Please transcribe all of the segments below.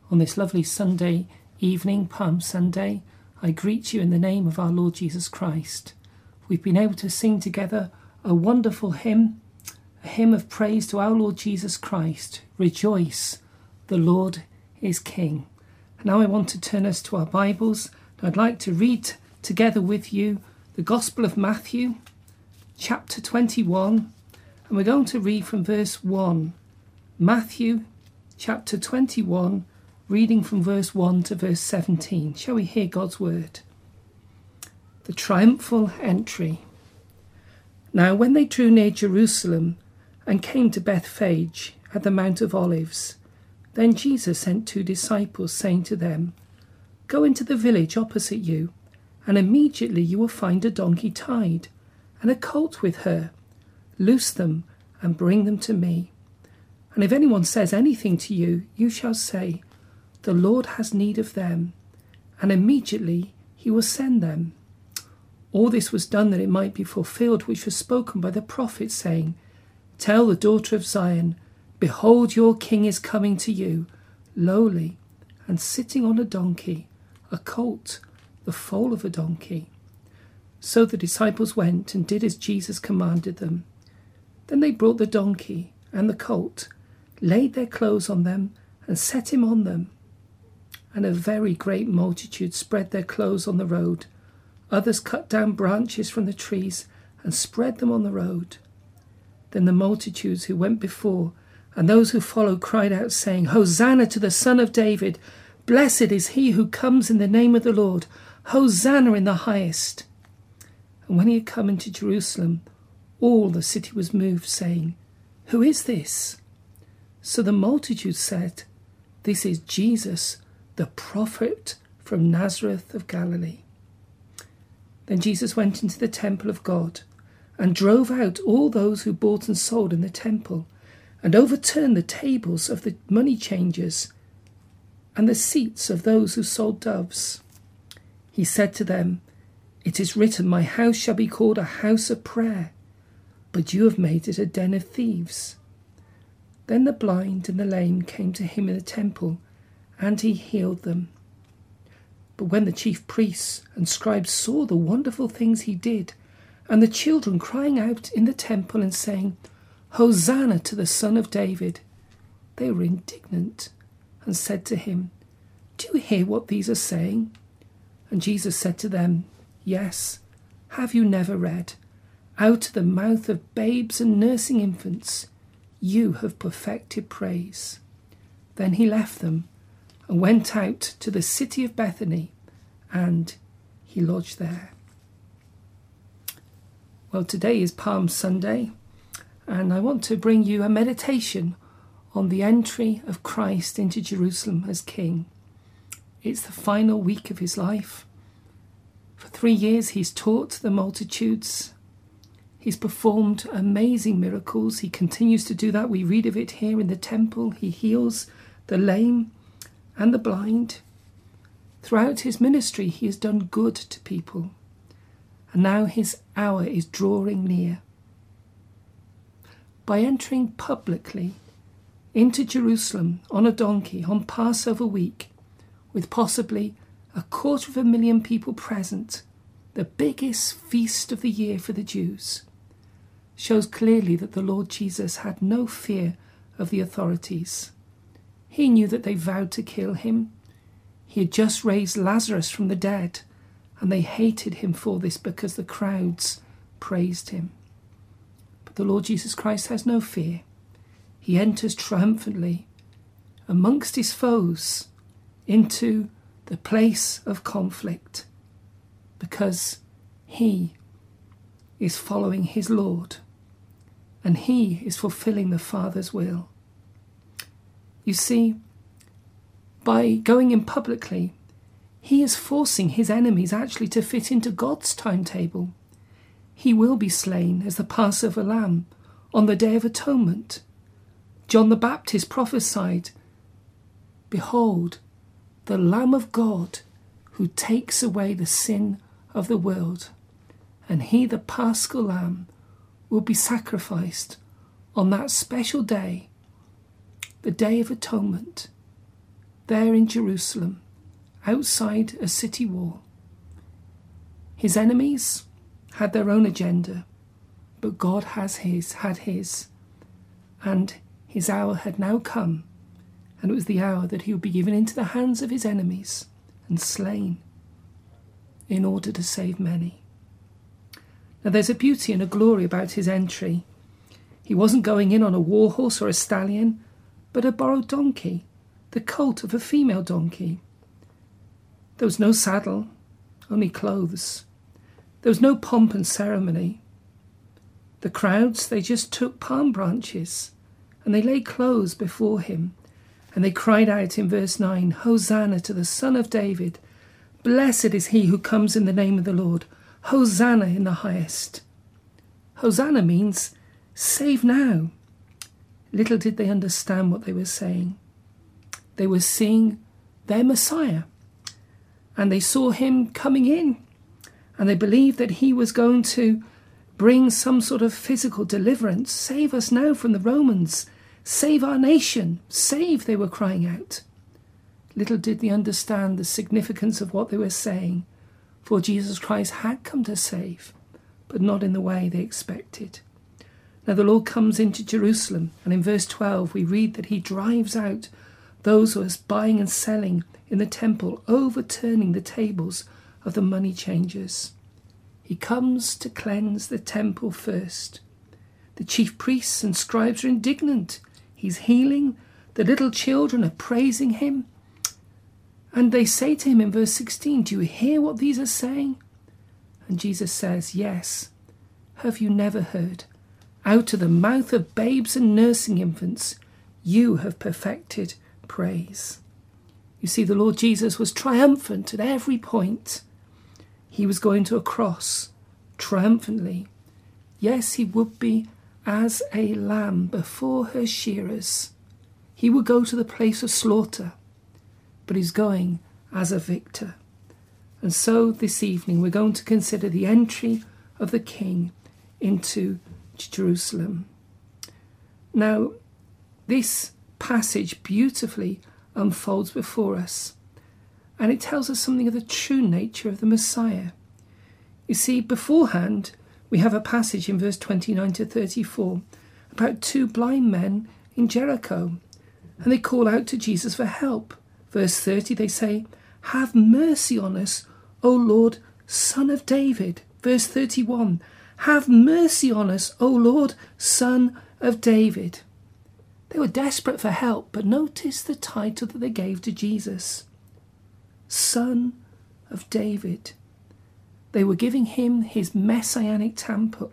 On this lovely Sunday evening, Palm Sunday, I greet you in the name of our Lord Jesus Christ. We've been able to sing together a wonderful hymn, a hymn of praise to our Lord Jesus Christ. Rejoice, the Lord is King. Now I want to turn us to our Bibles. I'd like to read together with you the Gospel of Matthew, chapter 21, and we're going to read from verse 1. Matthew, chapter 21, reading from verse 1 to verse 17. Shall we hear God's word? The triumphal entry. Now when they drew near Jerusalem and came to Bethphage at the Mount of Olives, then Jesus sent 2 disciples, saying to them, Go into the village opposite you, and immediately you will find a donkey tied, and a colt with her. Loose them and bring them to me. And if anyone says anything to you, you shall say, The Lord has need of them, and immediately he will send them. All this was done that it might be fulfilled, which was spoken by the prophet, saying, Tell the daughter of Zion, Behold, your king is coming to you, lowly, and sitting on a donkey, a colt, the foal of a donkey. So the disciples went and did as Jesus commanded them. Then they brought the donkey and the colt, laid their clothes on them, and set him on them. And a very great multitude spread their clothes on the road. Others cut down branches from the trees and spread them on the road. Then the multitudes who went before and those who followed cried out, saying, Hosanna to the Son of David! Blessed is he who comes in the name of the Lord! Hosanna in the highest! And when he had come into Jerusalem, all the city was moved, saying, Who is this? So the multitude said, This is Jesus, the prophet from Nazareth of Galilee. Then Jesus went into the temple of God and drove out all those who bought and sold in the temple, and overturned the tables of the money changers and the seats of those who sold doves. He said to them, It is written, My house shall be called a house of prayer, but you have made it a den of thieves. Then the blind and the lame came to him in the temple, and he healed them. But when the chief priests and scribes saw the wonderful things he did, and the children crying out in the temple and saying, Hosanna to the Son of David, they were indignant and said to him, Do you hear what these are saying? And Jesus said to them, Yes, have you never read, Out of the mouth of babes and nursing infants, you have perfected praise. Then he left them and went out to the city of Bethany, and he lodged there. Well, today is Palm Sunday, and I want to bring you a meditation on the entry of Christ into Jerusalem as King. It's the final week of his life. For 3 years he's taught the multitudes. He's performed amazing miracles. He continues to do that. We read of it here in the temple. He heals the lame and the blind. Throughout his ministry, he has done good to people. And now his hour is drawing near. By entering publicly into Jerusalem on a donkey on Passover week, with possibly 250,000 people present, the biggest feast of the year for the Jews, shows clearly that the Lord Jesus had no fear of the authorities. He knew that they vowed to kill him. He had just raised Lazarus from the dead, and they hated him for this because the crowds praised him. But the Lord Jesus Christ has no fear. He enters triumphantly amongst his foes into the place of conflict because he is following his Lord and he is fulfilling the Father's will. You see, by going in publicly, he is forcing his enemies actually to fit into God's timetable. He will be slain as the Passover lamb on the Day of Atonement. John the Baptist prophesied, Behold, the Lamb of God who takes away the sin of the world. And he, the Paschal Lamb, will be sacrificed on that special day, the Day of Atonement, there in Jerusalem, outside a city wall. His enemies had their own agenda, but God had his, and his hour had now come, and it was the hour that he would be given into the hands of his enemies and slain in order to save many. Now there's a beauty and a glory about his entry. He wasn't going in on a war horse or a stallion, but a borrowed donkey, the colt of a female donkey. There was no saddle, only clothes. There was no pomp and ceremony. The crowds, they just took palm branches and they laid clothes before him, and they cried out in verse 9, Hosanna to the Son of David. Blessed is he who comes in the name of the Lord. Hosanna in the highest. Hosanna means save now. Little did they understand what they were saying. They were seeing their Messiah, and they saw him coming in, and they believed that he was going to bring some sort of physical deliverance. Save us now from the Romans. Save our nation. Save, they were crying out. Little did they understand the significance of what they were saying, for Jesus Christ had come to save, but not in the way they expected. Now the Lord comes into Jerusalem, and in verse 12 we read that he drives out those who are buying and selling in the temple, overturning the tables of the money changers. He comes to cleanse the temple first. The chief priests and scribes are indignant. He's healing. The little children are praising him. And they say to him in verse 16, do you hear what these are saying? And Jesus says, yes. Have you never heard? Out of the mouth of babes and nursing infants, you have perfected praise. You see, the Lord Jesus was triumphant at every point. He was going to a cross triumphantly. Yes, he would be as a lamb before her shearers. He would go to the place of slaughter, but he's going as a victor. And so this evening we're going to consider the entry of the King into Jerusalem. Now, this passage beautifully unfolds before us, and it tells us something of the true nature of the Messiah. You see, beforehand, we have a passage in verse 29 to 34 about two blind men in Jericho, and they call out to Jesus for help. Verse 30, they say, have mercy on us, O Lord, Son of David. Verse 31, have mercy on us, O Lord, Son of David. They were desperate for help, but notice the title that they gave to Jesus. Son of David. They were giving him his messianic title.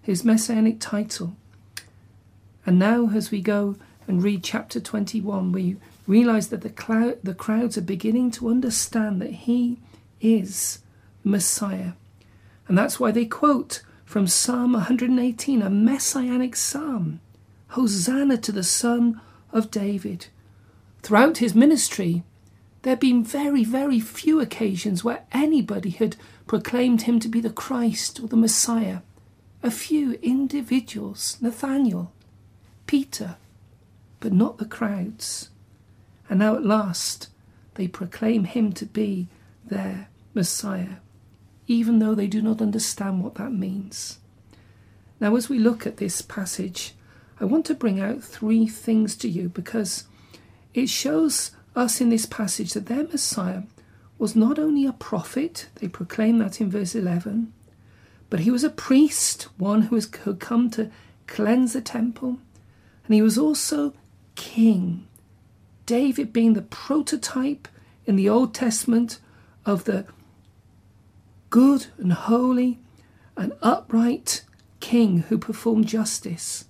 And now as we go and read chapter 21, we realise that the crowds are beginning to understand that he is Messiah. And that's why they quote from Psalm 118, a messianic psalm. Hosanna to the Son of David. Throughout his ministry, there have been very, very few occasions where anybody had proclaimed him to be the Christ or the Messiah. A few individuals, Nathaniel, Peter, but not the crowds. And now at last they proclaim him to be their Messiah, even though they do not understand what that means. Now as we look at this passage, I want to bring out three things to you, because it shows us in this passage that their Messiah was not only a prophet, they proclaim that in verse 11, but he was a priest, one who had come to cleanse the temple, and he was also king. David being the prototype in the Old Testament of the good and holy and upright king who performed justice.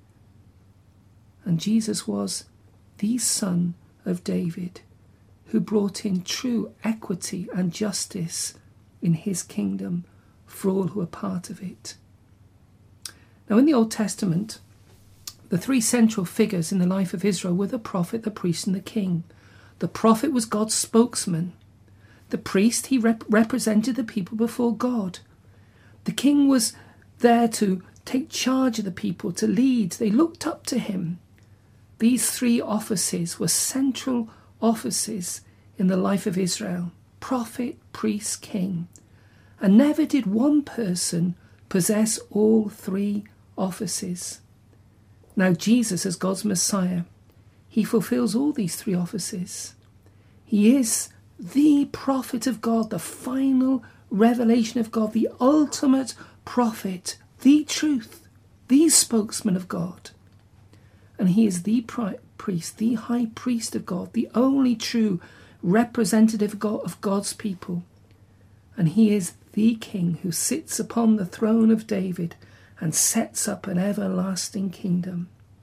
And Jesus was the Son of David, who brought in true equity and justice in his kingdom for all who are part of it. Now in the Old Testament, the three central figures in the life of Israel were the prophet, the priest and the king. The prophet was God's spokesman. The priest, he represented the people before God. The king was there to take charge of the people, to lead. They looked up to him. These three offices were central offices in the life of Israel: prophet, priest, king. And never did one person possess all three offices. Now Jesus, as God's Messiah, he fulfills all these three offices. He is the prophet of God, the final revelation of God, the ultimate prophet, the truth, the spokesman of God. And he is the priest, the high priest of God, the only true representative of God's people. And he is the king who sits upon the throne of David and sets up an everlasting kingdom.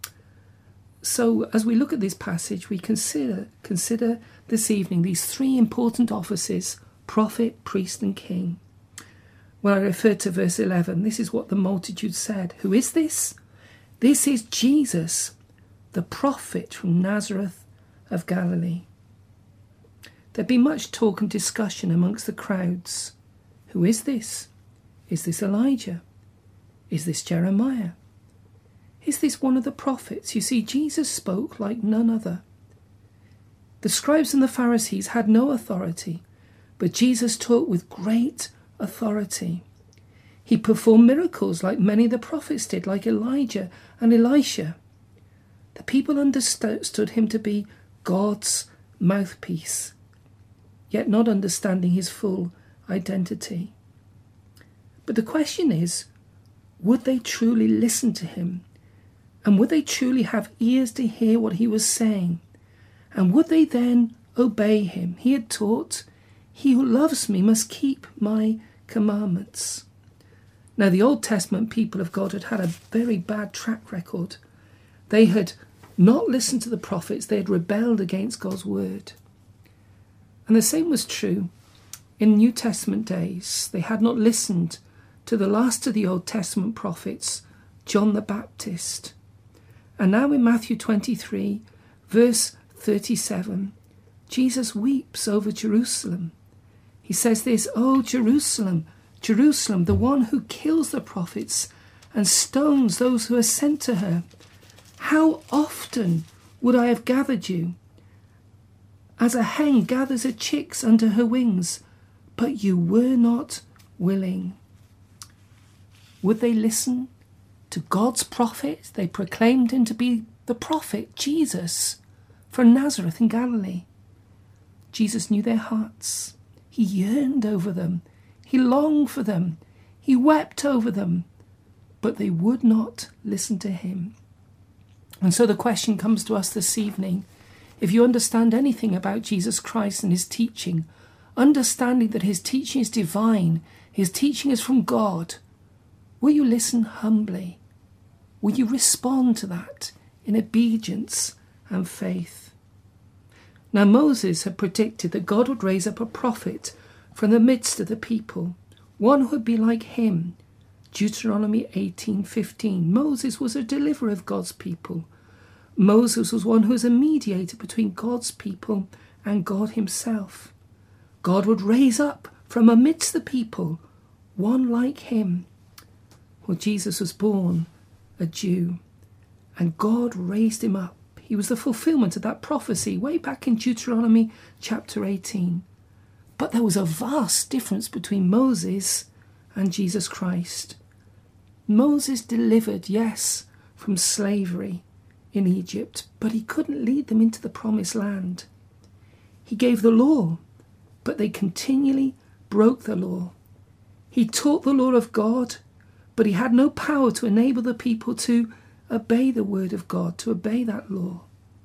So as we look at this passage, we consider this evening these three important offices: prophet, priest and king. When I refer to verse 11, this is what the multitude said. Who is this? This is Jesus, the prophet from Nazareth of Galilee. There'd been much talk and discussion amongst the crowds. Who is this? Is this Elijah? Is this Jeremiah? Is this one of the prophets? You see, Jesus spoke like none other. The scribes and the Pharisees had no authority, but Jesus taught with great authority. He performed miracles like many of the prophets did, like Elijah and Elisha. The people understood him to be God's mouthpiece, yet not understanding his full identity. But the question is, would they truly listen to him? And would they truly have ears to hear what he was saying? And would they then obey him? He had taught, "He who loves me must keep my commandments." Now, the Old Testament people of God had a very bad track record. They had not listened to the prophets. They had rebelled against God's word. And the same was true in New Testament days. They had not listened to the last of the Old Testament prophets, John the Baptist. And now in Matthew 23, verse 37, Jesus weeps over Jerusalem. He says this: "Oh, Jerusalem, Jerusalem, the one who kills the prophets and stones those who are sent to her. How often would I have gathered you, as a hen gathers her chicks under her wings, but you were not willing." Would they listen to God's prophet? They proclaimed him to be the prophet, Jesus, from Nazareth in Galilee. Jesus knew their hearts. He yearned over them. He longed for them. He wept over them. But they would not listen to him. And so the question comes to us this evening: if you understand anything about Jesus Christ and his teaching, understanding that his teaching is divine, his teaching is from God, will you listen humbly? Will you respond to that in obedience and faith? Now Moses had predicted that God would raise up a prophet from the midst of the people, one who would be like him. Deuteronomy 18:15. Moses was a deliverer of God's people. Moses was one who was a mediator between God's people and God himself. God would raise up from amidst the people one like him. Well, Jesus was born a Jew, and God raised him up. He was the fulfillment of that prophecy way back in Deuteronomy chapter 18. But there was a vast difference between Moses and Jesus Christ. Moses delivered, yes, from slavery in Egypt, but he couldn't lead them into the promised land. He gave the law, but they continually broke the law. He taught the law of God, but he had no power to enable the people to obey the word of God, to obey that law.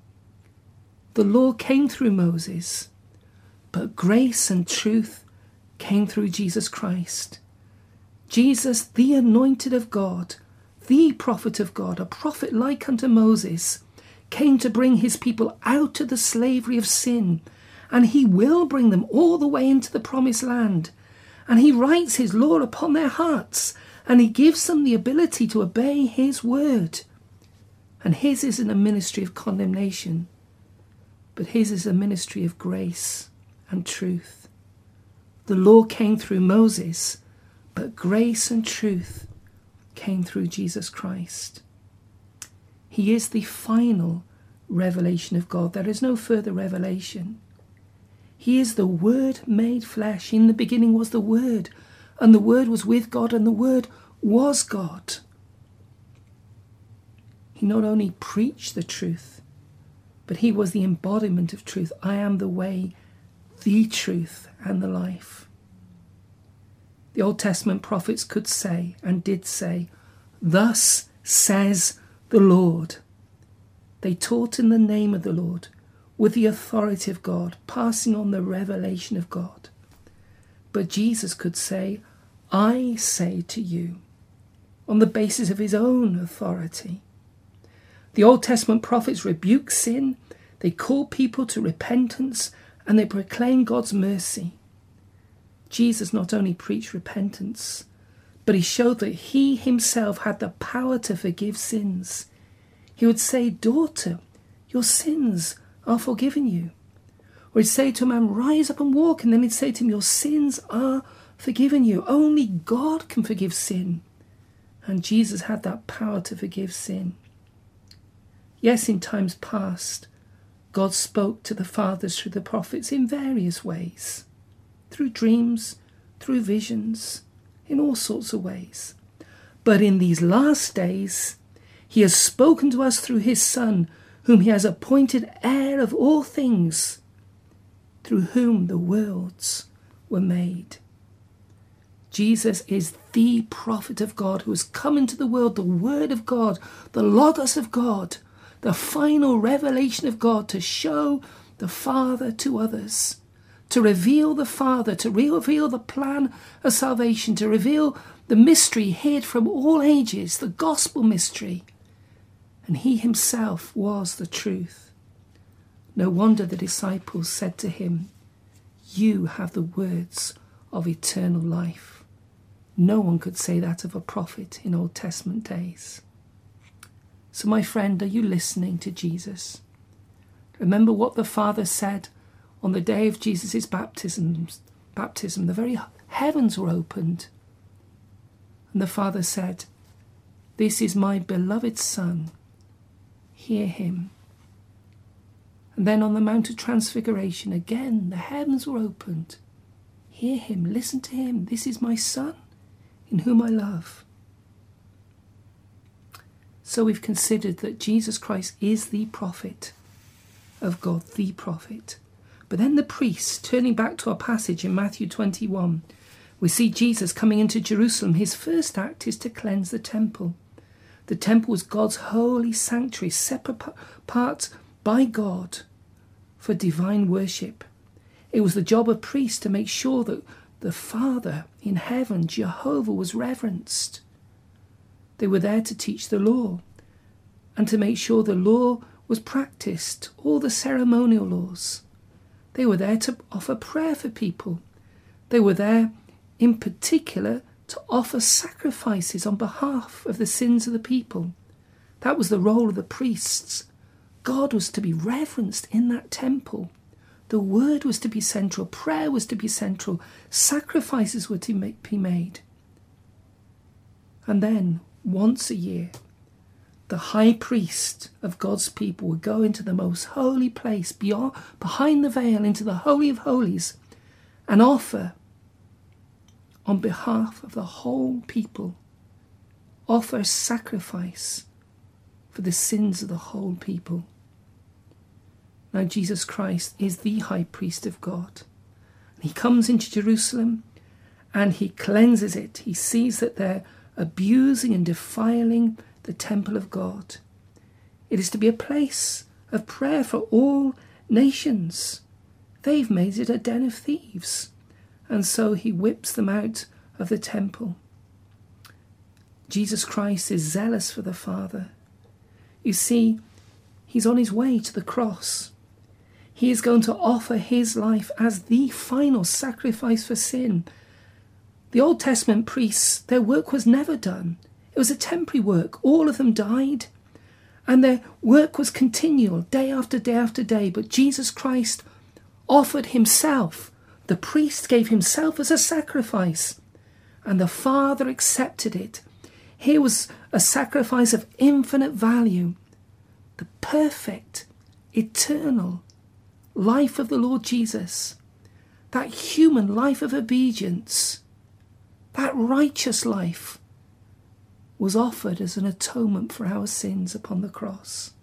The law came through Moses, but grace and truth came through Jesus Christ. Jesus, the anointed of God, the prophet of God, a prophet like unto Moses, came to bring his people out of the slavery of sin, and he will bring them all the way into the promised land. And he writes his law upon their hearts, and he gives them the ability to obey his word. And his isn't a ministry of condemnation, but his is a ministry of grace and truth. The law came through Moses, but grace and truth came through Jesus Christ. He is the final revelation of God. There is no further revelation. He is the Word made flesh. In the beginning was the Word, and the Word was with God, and the Word was God. He not only preached the truth, but he was the embodiment of truth. I am the way, the truth, and the life. The Old Testament prophets could say, and did say, "Thus says the Lord." They taught in the name of the Lord, with the authority of God, passing on the revelation of God. But Jesus could say, "I say to you," on the basis of his own authority. The Old Testament prophets rebuke sin, they call people to repentance, and they proclaim God's mercy. Jesus not only preached repentance, but he showed that he himself had the power to forgive sins. He would say, "Daughter, your sins are forgiven you." Or he'd say to a man, "Rise up and walk," and then he'd say to him, "Your sins are forgiven you." Only God can forgive sin. And Jesus had that power to forgive sin. Yes, in times past, God spoke to the fathers through the prophets in various ways. Through dreams, through visions, in all sorts of ways. But in these last days, he has spoken to us through his Son, whom he has appointed heir of all things, through whom the worlds were made. Jesus is the prophet of God who has come into the world, the Word of God, the Logos of God, the final revelation of God, to show the Father to others, to reveal the Father, to reveal the plan of salvation, to reveal the mystery hid from all ages, the gospel mystery. And he himself was the truth. No wonder the disciples said to him, "You have the words of eternal life." No one could say that of a prophet in Old Testament days. So my friend, are you listening to Jesus? Remember what the Father said on the day of Jesus' baptism. The very heavens were opened. And the Father said, "This is my beloved Son. Hear him." And then on the Mount of Transfiguration, again, the heavens were opened. Hear him, listen to him. "This is my Son, in whom I love." So we've considered that Jesus Christ is the prophet of God, the prophet. But then the priests, turning back to our passage in Matthew 21, we see Jesus coming into Jerusalem. His first act is to cleanse the temple. The temple was God's holy sanctuary, set apart by God for divine worship. It was the job of priests to make sure that the Father in heaven, Jehovah, was reverenced. They were there to teach the law and to make sure the law was practiced, all the ceremonial laws. They were there to offer prayer for people. They were there in particular to offer sacrifices on behalf of the sins of the people. That was the role of the priests. God was to be reverenced in that temple. The word was to be central. Prayer was to be central. Sacrifices were to be made. And then, once a year, the high priest of God's people would go into the most holy place, behind the veil, into the Holy of Holies, and offer on behalf of the whole people, offer sacrifice for the sins of the whole people. Now Jesus Christ is the high priest of God. He comes into Jerusalem and he cleanses it. He sees that they're abusing and defiling the temple of God. It is to be a place of prayer for all nations. They've made it a den of thieves. And so he whips them out of the temple. Jesus Christ is zealous for the Father. You see, he's on his way to the cross. He is going to offer his life as the final sacrifice for sin. The Old Testament priests, their work was never done. It was a temporary work. All of them died. And their work was continual, day after day after day. But Jesus Christ offered himself. The priest gave himself as a sacrifice. And the Father accepted it. Here was a sacrifice of infinite value. The perfect eternal life of the Lord Jesus, that human life of obedience, that righteous life, was offered as an atonement for our sins upon the cross.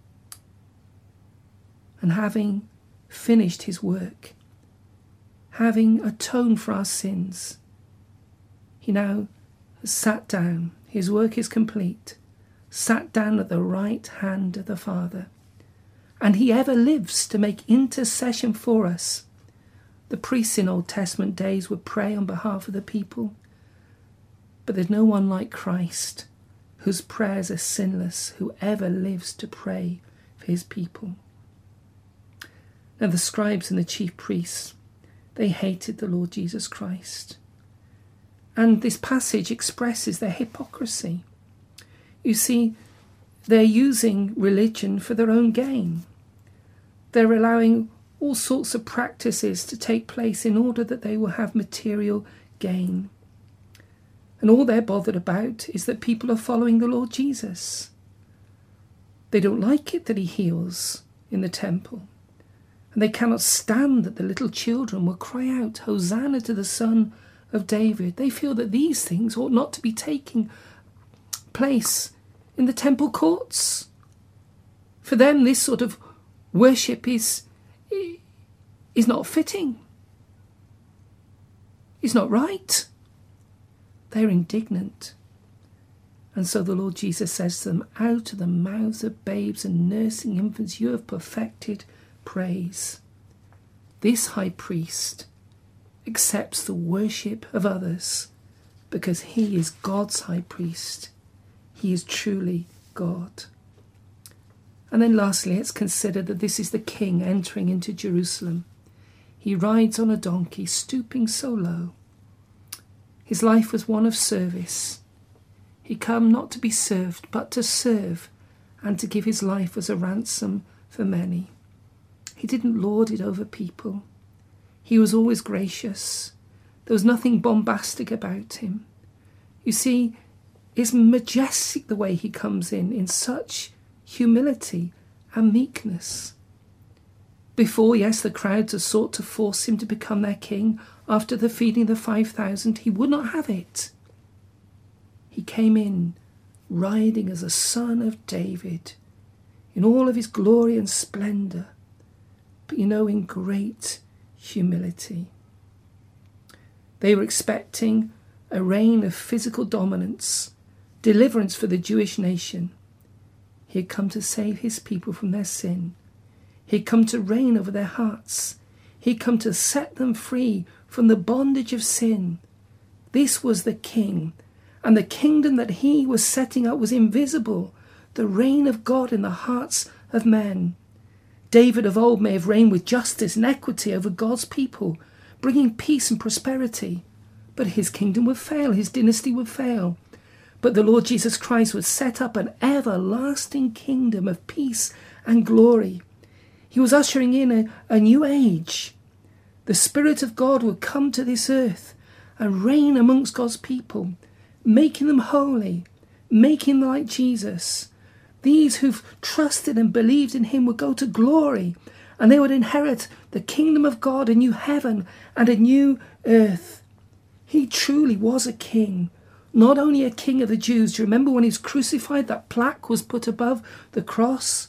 And having finished his work, having atoned for our sins, he now has sat down. His work is complete. Sat down at the right hand of the Father. And he ever lives to make intercession for us. The priests in Old Testament days would pray on behalf of the people. But there's no one like Christ, whose prayers are sinless, who ever lives to pray for his people. Now the scribes and the chief priests, they hated the Lord Jesus Christ. And this passage expresses their hypocrisy. You see, they're using religion for their own gain. They're allowing all sorts of practices to take place in order that they will have material gain. And all they're bothered about is that people are following the Lord Jesus. They don't like it that he heals in the temple. And they cannot stand that the little children will cry out, "Hosanna to the Son of David." They feel that these things ought not to be taking place in the temple courts. For them, this sort of worship is not fitting. It's not right. They're indignant. And so the Lord Jesus says to them, "Out of the mouths of babes and nursing infants you have perfected praise." This high priest accepts the worship of others because he is God's high priest. He is truly God. And then lastly, let's consider that this is the king entering into Jerusalem. He rides on a donkey, stooping so low. His life was one of service. He came not to be served, but to serve and to give his life as a ransom for many. He didn't lord it over people. He was always gracious. There was nothing bombastic about him. You see, it's majestic the way he comes in such humility and meekness. Before, yes, the crowds had sought to force him to become their king. After the feeding of the 5,000, he would not have it. He came in riding as a son of David, in all of his glory and splendour, but in great humility. They were expecting a reign of physical dominance, deliverance for the Jewish nation. He had come to save his people from their sin. He had come to reign over their hearts. He had come to set them free from the bondage of sin. This was the king, and the kingdom that he was setting up was invisible, the reign of God in the hearts of men. David of old may have reigned with justice and equity over God's people, bringing peace and prosperity, but his kingdom would fail, his dynasty would fail. But the Lord Jesus Christ would set up an everlasting kingdom of peace and glory. He was ushering in a new age. The Spirit of God would come to this earth and reign amongst God's people, making them holy, making them like Jesus. These who've trusted and believed in him would go to glory, and they would inherit the kingdom of God, a new heaven and a new earth. He truly was a king, not only a king of the Jews. Do you remember when he was crucified, that plaque was put above the cross?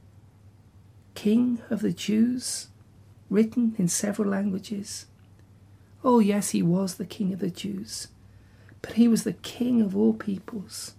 King of the Jews, written in several languages. Oh yes, he was the king of the Jews, but he was the king of all peoples.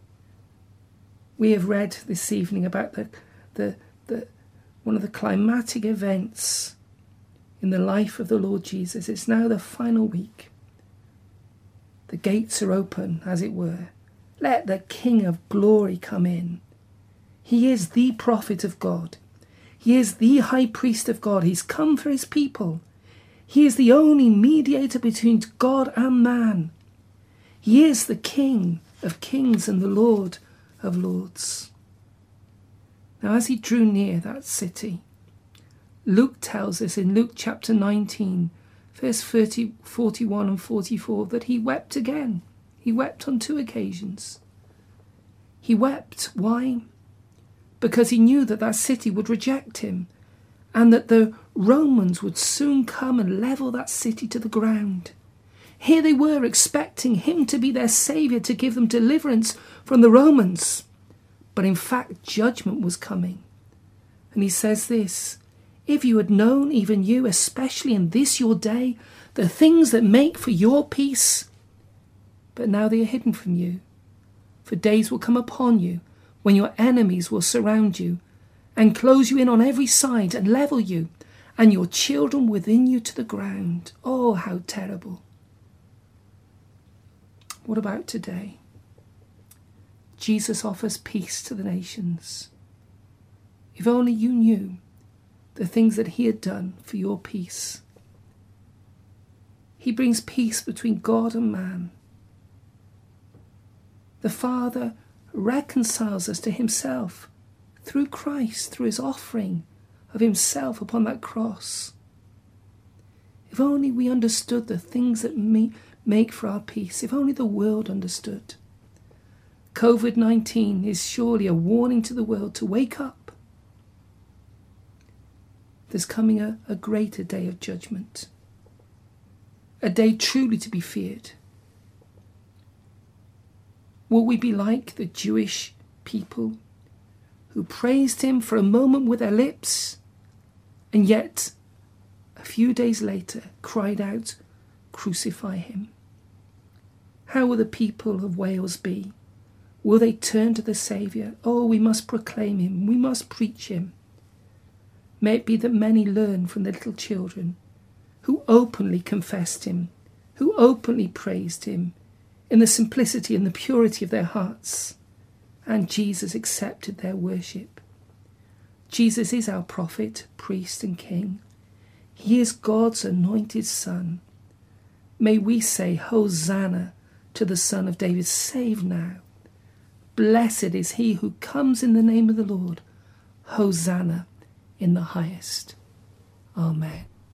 We have read this evening about the one of the climatic events in the life of the Lord Jesus. It's now the final week. The gates are open, as it were. Let the King of glory come in. He is the prophet of God. He is the high priest of God. He's come for his people. He is the only mediator between God and man. He is the King of kings and the Lord of lords. Now, as he drew near that city, Luke tells us in Luke chapter 19, verse 41 and 44, that he wept again. He wept on 2 occasions. He wept. Why? because he knew that that city would reject him and that the Romans would soon come and level that city to the ground. Here they were expecting him to be their saviour, to give them deliverance from the Romans. But in fact, judgment was coming. And he says this, if you had known, even you, especially in this your day, the things that make for your peace, but now they are hidden from you. For days will come upon you when your enemies will surround you and close you in on every side and level you and your children within you to the ground. Oh, how terrible. What about today? Jesus offers peace to the nations. If only you knew the things that he had done for your peace. He brings peace between God and man. The Father reconciles us to himself through Christ, through his offering of himself upon that cross. If only we understood the things that make for our peace, if only the world understood. COVID-19 is surely a warning to the world to wake up. There's coming a greater day of judgment, a day truly to be feared. Will we be like the Jewish people who praised him for a moment with their lips and yet a few days later cried out, "Crucify him"? How will the people of Wales be? Will they turn to the Saviour? Oh, we must proclaim him. We must preach him. May it be that many learn from the little children who openly confessed him, who openly praised him in the simplicity and the purity of their hearts. And Jesus accepted their worship. Jesus is our prophet, priest and king. He is God's anointed Son. May we say, Hosanna to the Son of David, save now. Blessed is he who comes in the name of the Lord. Hosanna in the highest. Amen.